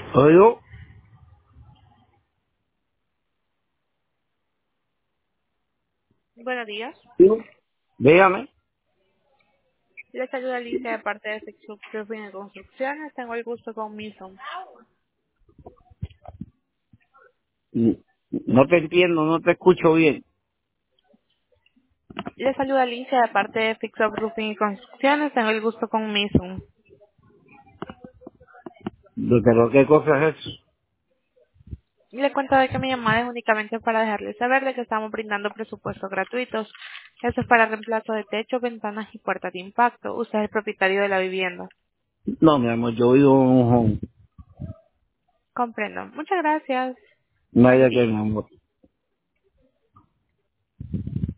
Oigo, Buenos días. sí, dígame. Les saluda Alicia de parte de Sexo Roofing de Construcciones. Tengo el gusto con Milton. No te entiendo, no te escucho bien. Les saluda Alicia de parte de Fix Up Roofing y Construcciones. Tengo el gusto con Mason. ¿Pero qué cosa es eso? Le cuento de que mi llamada es únicamente para dejarles saber de que estamos brindando presupuestos gratuitos. Eso es para reemplazo de techo, ventanas y puertas de impacto. Usted es el propietario de la vivienda. No, mi amor, yo vivo en un home. Comprendo. Muchas gracias. No hay Buen de qué, día. mi amor.